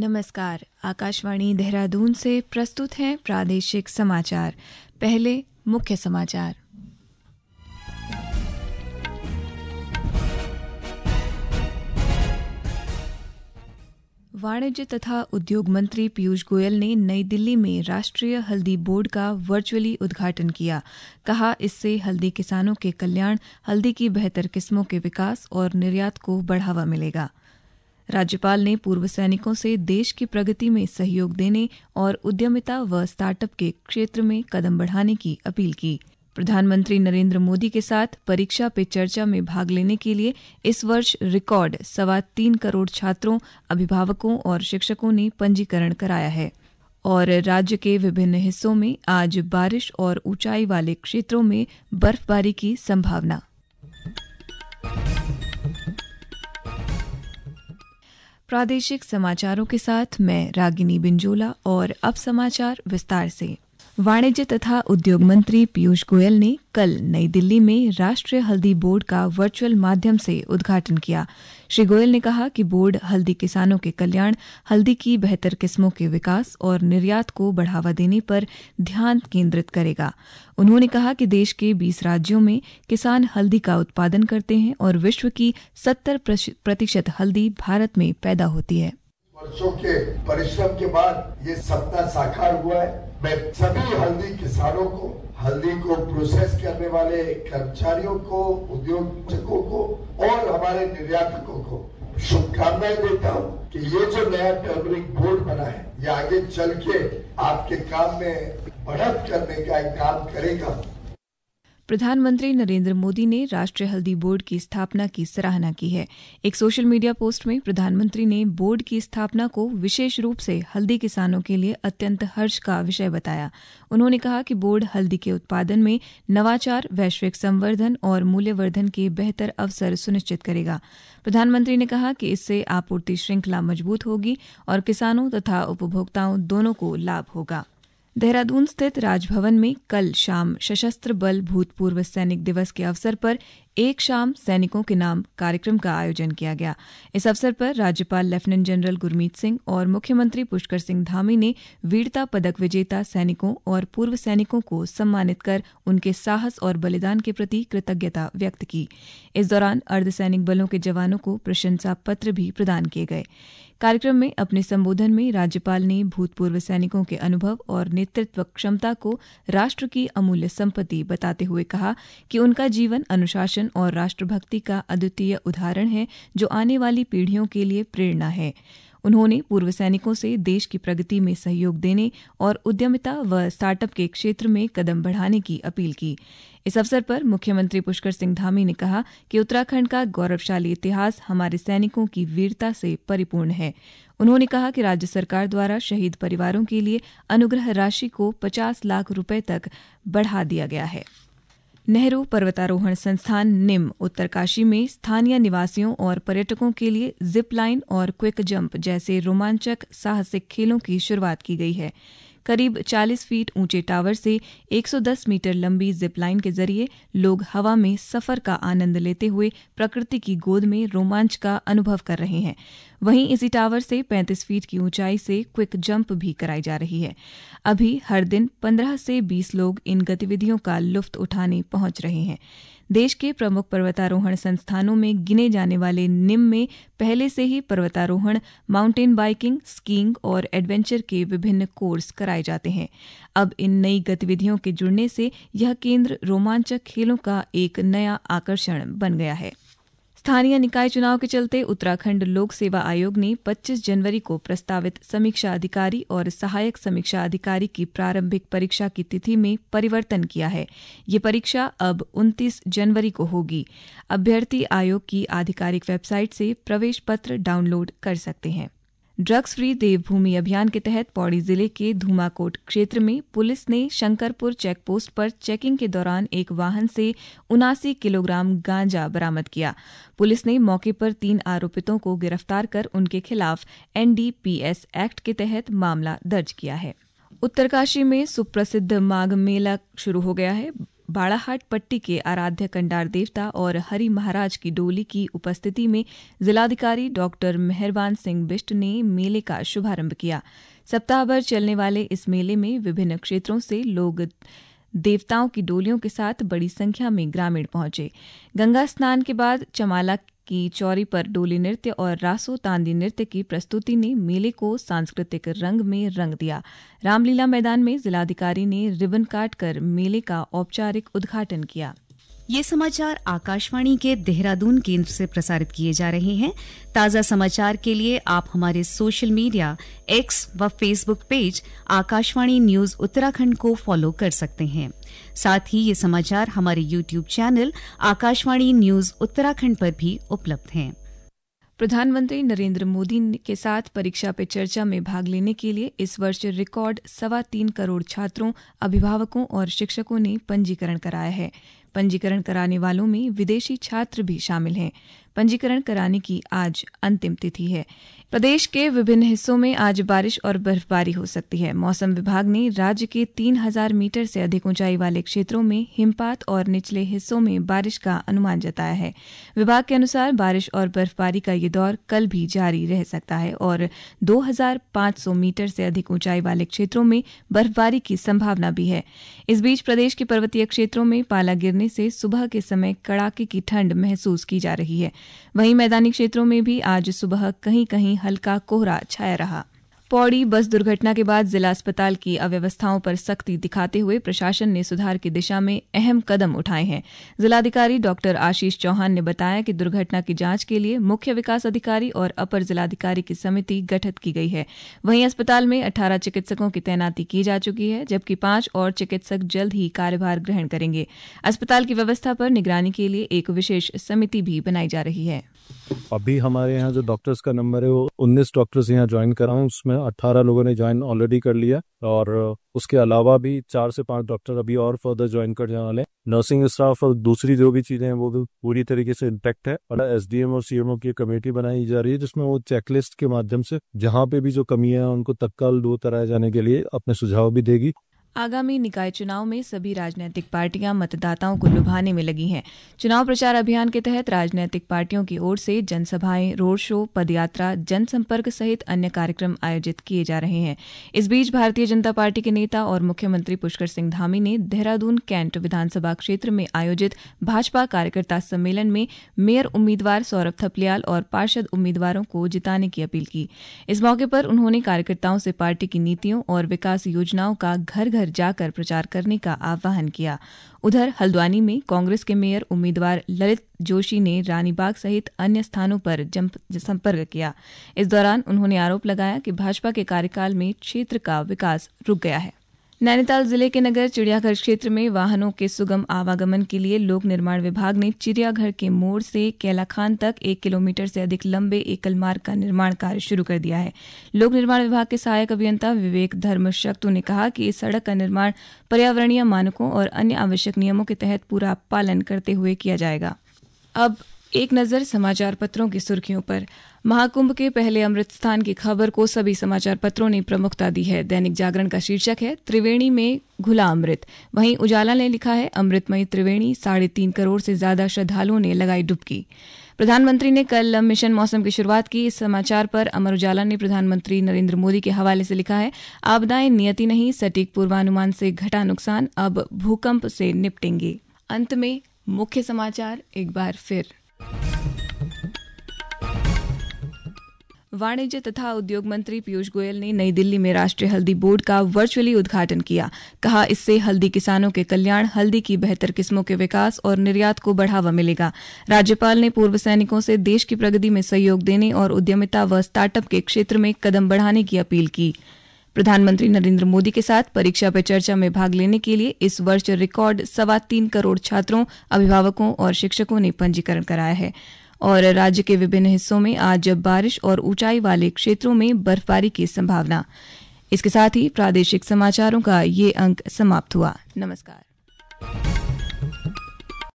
नमस्कार। आकाशवाणी देहरादून से प्रस्तुत हैं प्रादेशिक समाचार। पहले मुख्य समाचार। वाणिज्य तथा उद्योग मंत्री पीयूष गोयल ने नई दिल्ली में राष्ट्रीय हल्दी बोर्ड का वर्चुअली उद्घाटन किया। कहा, इससे हल्दी किसानों के कल्याण, हल्दी की बेहतर किस्मों के विकास और निर्यात को बढ़ावा मिलेगा। राज्यपाल ने पूर्व सैनिकों से देश की प्रगति में सहयोग देने और उद्यमिता व स्टार्टअप के क्षेत्र में कदम बढ़ाने की अपील की। प्रधानमंत्री नरेंद्र मोदी के साथ परीक्षा पे चर्चा में भाग लेने के लिए इस वर्ष रिकॉर्ड 3.25 करोड़ छात्रों, अभिभावकों और शिक्षकों ने पंजीकरण कराया है। और राज्य के विभिन्न हिस्सों में आज बारिश और ऊंचाई वाले क्षेत्रों में बर्फबारी की संभावना। प्रादेशिक समाचारों के साथ मैं रागिनी बिंजोला और अब समाचार विस्तार से। वाणिज्य तथा उद्योग मंत्री पीयूष गोयल ने कल नई दिल्ली में राष्ट्रीय हल्दी बोर्ड का वर्चुअल माध्यम से उद्घाटन किया। श्री गोयल ने कहा कि बोर्ड हल्दी किसानों के कल्याण, हल्दी की बेहतर किस्मों के विकास और निर्यात को बढ़ावा देने पर ध्यान केंद्रित करेगा। उन्होंने कहा कि देश के 20 राज्यों में किसान हल्दी का उत्पादन करते हैं और विश्व की 70% हल्दी भारत में पैदा होती है। वर्षों के परिश्रम के बाद ये सपना साकार हुआ है। मैं सभी हल्दी किसानों को, हल्दी को प्रोसेस करने वाले कर्मचारियों को, उद्योगों को और हमारे निर्यातकों को शुभकामनाएं देता हूँ कि ये जो नया टर्मरिक बोर्ड बना है, ये आगे चल के आपके काम में बढ़त करने का एक काम करेगा। प्रधानमंत्री नरेंद्र मोदी ने राष्ट्रीय हल्दी बोर्ड की स्थापना की सराहना की है। एक सोशल मीडिया पोस्ट में प्रधानमंत्री ने बोर्ड की स्थापना को विशेष रूप से हल्दी किसानों के लिए अत्यंत हर्ष का विषय बताया। उन्होंने कहा कि बोर्ड हल्दी के उत्पादन में नवाचार, वैश्विक संवर्धन और मूल्यवर्धन के बेहतर अवसर सुनिश्चित करेगा। प्रधानमंत्री ने कहा कि इससे आपूर्ति श्रृंखला मजबूत होगी और किसानों तथा उपभोक्ताओं दोनों को लाभ होगा। देहरादून स्थित राजभवन में कल शाम सशस्त्र बल भूतपूर्व सैनिक दिवस के अवसर पर एक शाम सैनिकों के नाम कार्यक्रम का आयोजन किया गया। इस अवसर पर राज्यपाल लेफ्टिनेंट जनरल गुरमीत सिंह और मुख्यमंत्री पुष्कर सिंह धामी ने वीरता पदक विजेता सैनिकों और पूर्व सैनिकों को सम्मानित कर उनके साहस और बलिदान के प्रति कृतज्ञता व्यक्त की। इस दौरान अर्धसैनिक बलों के जवानों को प्रशंसा पत्र भी प्रदान किए गए। कार्यक्रम में अपने संबोधन में राज्यपाल ने भूतपूर्व सैनिकों के अनुभव और नेतृत्व क्षमता को राष्ट्र की अमूल्य संपत्ति बताते हुए कहा कि उनका जीवन अनुशासन और राष्ट्रभक्ति का अद्वितीय उदाहरण है, जो आने वाली पीढ़ियों के लिए प्रेरणा है। उन्होंने पूर्व सैनिकों से देश की प्रगति में सहयोग देने और उद्यमिता व स्टार्टअप के क्षेत्र में कदम बढ़ाने की अपील की। इस अवसर पर मुख्यमंत्री पुष्कर सिंह धामी ने कहा कि उत्तराखंड का गौरवशाली इतिहास हमारे सैनिकों की वीरता से परिपूर्ण है। उन्होंने कहा कि राज्य सरकार द्वारा शहीद परिवारों के लिए अनुग्रह राशि को 50 लाख रुपए तक बढ़ा दिया गया है। नेहरू पर्वतारोहण संस्थान निम उत्तरकाशी में स्थानीय निवासियों और पर्यटकों के लिए जिप लाइन और क्विक जंप जैसे रोमांचक साहसिक खेलों की शुरुआत की गई है। करीब 40 फीट ऊंचे टावर से 110 मीटर लंबी जिप लाइन के जरिए लोग हवा में सफर का आनंद लेते हुए प्रकृति की गोद में रोमांच का अनुभव कर रहे हैं। वहीं इसी टावर से 35 फीट की ऊंचाई से क्विक जंप भी कराई जा रही है। अभी हर दिन 15 से 20 लोग इन गतिविधियों का लुत्फ उठाने पहुंच रहे हैं। देश के प्रमुख पर्वतारोहण संस्थानों में गिने जाने वाले निम में पहले से ही पर्वतारोहण, माउंटेन बाइकिंग, स्कीइंग और एडवेंचर के विभिन्न कोर्स कराए जाते हैं। अब इन नई गतिविधियों के जुड़ने से यह केंद्र रोमांचक खेलों का एक नया आकर्षण बन गया है। स्थानीय निकाय चुनाव के चलते उत्तराखंड लोक सेवा आयोग ने 25 जनवरी को प्रस्तावित समीक्षा अधिकारी और सहायक समीक्षा अधिकारी की प्रारंभिक परीक्षा की तिथि में परिवर्तन किया है। ये परीक्षा अब 29 जनवरी को होगी। अभ्यर्थी आयोग की आधिकारिक वेबसाइट से प्रवेश पत्र डाउनलोड कर सकते हैं। ड्रग्स फ्री देवभूमि अभियान के तहत पौड़ी जिले के धूमाकोट क्षेत्र में पुलिस ने शंकरपुर चेकपोस्ट पर चेकिंग के दौरान एक वाहन से 79 किलोग्राम गांजा बरामद किया। पुलिस ने मौके पर 3 आरोपितों को गिरफ्तार कर उनके खिलाफ NDPS एक्ट के तहत मामला दर्ज किया है। उत्तरकाशी में सुप्रसिद्ध माघ मेला शुरू हो गया है। बाड़ाहाट पट्टी के आराध्य कंडार देवता और हरि महाराज की डोली की उपस्थिति में जिलाधिकारी डॉक्टर मेहरबान सिंह बिष्ट ने मेले का शुभारंभ किया। सप्ताह भर चलने वाले इस मेले में विभिन्न क्षेत्रों से लोग देवताओं की डोलियों के साथ बड़ी संख्या में ग्रामीण पहुंचे। गंगा स्नान के बाद चमाला की चौरी पर डोली नृत्य और रासो तांदी नृत्य की प्रस्तुति ने मेले को सांस्कृतिक रंग में रंग दिया। रामलीला मैदान में जिलाधिकारी ने रिबन काटकर मेले का औपचारिक उद्घाटन किया। ये समाचार आकाशवाणी के देहरादून केंद्र से प्रसारित किए जा रहे हैं। ताज़ा समाचार के लिए आप हमारे सोशल मीडिया एक्स व Facebook page Akashvani news Uttarakhand को फॉलो कर सकते हैं। साथ ही ये समाचार हमारे YouTube channel Akashvani news Uttarakhand पर भी उपलब्ध हैं। प्रधानमंत्री नरेंद्र मोदी के साथ परीक्षा पे चर्चा में भाग लेने के लिए इस वर्ष रिकॉर्ड 3.25 करोड़ छात्रों, अभिभावकों और शिक्षकों ने पंजीकरण कराया है। पंजीकरण कराने वालों में विदेशी छात्र भी शामिल हैं। पंजीकरण कराने की आज अंतिम तिथि है। प्रदेश के विभिन्न हिस्सों में आज बारिश और बर्फबारी हो सकती है। मौसम विभाग ने राज्य के 3000 मीटर से अधिक ऊंचाई वाले क्षेत्रों में हिमपात और निचले हिस्सों में बारिश का अनुमान जताया है। विभाग के अनुसार बारिश और बर्फबारी का ये दौर कल भी जारी रह सकता है और 2500 मीटर से अधिक ऊंचाई वाले क्षेत्रों में बर्फबारी की संभावना भी है। इस बीच प्रदेश के पर्वतीय क्षेत्रों में पाला गिरने से सुबह के समय कड़ाके की ठंड महसूस की जा रही है। वहीं मैदानी क्षेत्रों में भी आज सुबह कहीं कहीं हल्का कोहरा छाया रहा। पौड़ी बस दुर्घटना के बाद जिला अस्पताल की अव्यवस्थाओं पर सख्ती दिखाते हुए प्रशासन ने सुधार की दिशा में अहम कदम उठाए हैं। जिलाधिकारी डॉक्टर आशीष चौहान ने बताया कि दुर्घटना की जांच के लिए मुख्य विकास अधिकारी और अपर जिलाधिकारी की समिति गठित की गई है। वहीं अस्पताल में 18 चिकित्सकों की तैनाती की जा चुकी है, जबकि 5 और चिकित्सक जल्द ही कार्यभार ग्रहण करेंगे। अस्पताल की व्यवस्था पर निगरानी के लिए एक विशेष समिति भी बनाई जा रही है। अभी हमारे यहाँ जो डॉक्टर्स का नंबर है वो 19 डॉक्टर्स यहाँ ज्वाइन करा हूँ, उसमें 18 लोगों ने ज्वाइन ऑलरेडी कर लिया और उसके अलावा भी 4 से 5 डॉक्टर अभी और फर्दर ज्वाइन करने वाले। नर्सिंग स्टाफ और दूसरी जो भी चीजें हैं वो भी पूरी तरीके से इंटैक्ट है और एसडीएम और सीएमओ की कमेटी बनाई जा रही है जिसमें वो चेकलिस्ट के माध्यम से जहाँ पे भी जो कमियां हैं उनको तत्काल दूर कराए जाने के लिए अपने सुझाव भी देगी। आगामी निकाय चुनाव में सभी राजनीतिक पार्टियां मतदाताओं को लुभाने में लगी हैं। चुनाव प्रचार अभियान के तहत राजनीतिक पार्टियों की ओर से जनसभाएं, रोड शो, पदयात्रा, जनसंपर्क सहित अन्य कार्यक्रम आयोजित किए जा रहे हैं। इस बीच भारतीय जनता पार्टी के नेता और मुख्यमंत्री पुष्कर सिंह धामी ने देहरादून कैंट विधानसभा क्षेत्र में आयोजित भाजपा कार्यकर्ता सम्मेलन में मेयर उम्मीदवार सौरभ थपलियाल और पार्षद उम्मीदवारों को जिताने की अपील की। इस मौके पर उन्होंने कार्यकर्ताओं से पार्टी की नीतियों और विकास योजनाओं का घर घर जाकर प्रचार करने का आह्वान किया। उधर हल्द्वानी में कांग्रेस के मेयर उम्मीदवार ललित जोशी ने रानीबाग सहित अन्य स्थानों पर जनसंपर्क किया। इस दौरान उन्होंने आरोप लगाया कि भाजपा के कार्यकाल में क्षेत्र का विकास रुक गया है। नैनीताल जिले के नगर चिड़ियाघर क्षेत्र में वाहनों के सुगम आवागमन के लिए लोक निर्माण विभाग ने चिड़ियाघर के मोड़ से कैलाखान तक 1 किलोमीटर से अधिक लंबे एकल मार्ग का निर्माण कार्य शुरू कर दिया है। लोक निर्माण विभाग के सहायक अभियंता विवेक धर्मशक्तु ने कहा कि इस सड़क का निर्माण पर्यावरणीय मानकों और अन्य आवश्यक नियमों के तहत पूरा पालन करते हुए किया जाएगा। अब एक नज़र समाचार पत्रों की सुर्खियों पर। महाकुंभ के पहले अमृत स्थान की खबर को सभी समाचार पत्रों ने प्रमुखता दी है। दैनिक जागरण का शीर्षक है त्रिवेणी में घुला अमृत। वहीं उजाला ने लिखा है अमृतमयी त्रिवेणी, 3.5 करोड़ से ज्यादा श्रद्धालुओं ने लगाई डुबकी। प्रधानमंत्री ने कल मिशन मौसम की शुरुआत की। इस समाचार पर अमर उजाला ने प्रधानमंत्री नरेंद्र मोदी के हवाले से लिखा है आपदाएं नियति नहीं, सटीक पूर्वानुमान से घटा नुकसान, अब भूकंप से निपटेंगे। अंत में मुख्य समाचार एक बार फिर। वाणिज्य तथा उद्योग मंत्री पीयूष गोयल ने नई दिल्ली में राष्ट्रीय हल्दी बोर्ड का वर्चुअली उद्घाटन किया। कहा इससे हल्दी किसानों के कल्याण, हल्दी की बेहतर किस्मों के विकास और निर्यात को बढ़ावा मिलेगा। राज्यपाल ने पूर्व सैनिकों से देश की प्रगति में सहयोग देने और उद्यमिता व स्टार्टअप के क्षेत्र में कदम बढ़ाने की अपील की। प्रधानमंत्री नरेंद्र मोदी के साथ परीक्षा पे चर्चा में भाग लेने के लिए इस वर्ष रिकॉर्ड 3.25 करोड़ छात्रों, अभिभावकों और शिक्षकों ने पंजीकरण कराया है। और राज्य के विभिन्न हिस्सों में आज बारिश और ऊंचाई वाले क्षेत्रों में बर्फबारी की संभावना। इसके साथ ही प्रादेशिक समाचारों का ये अंक समाप्त हुआ। नमस्कार।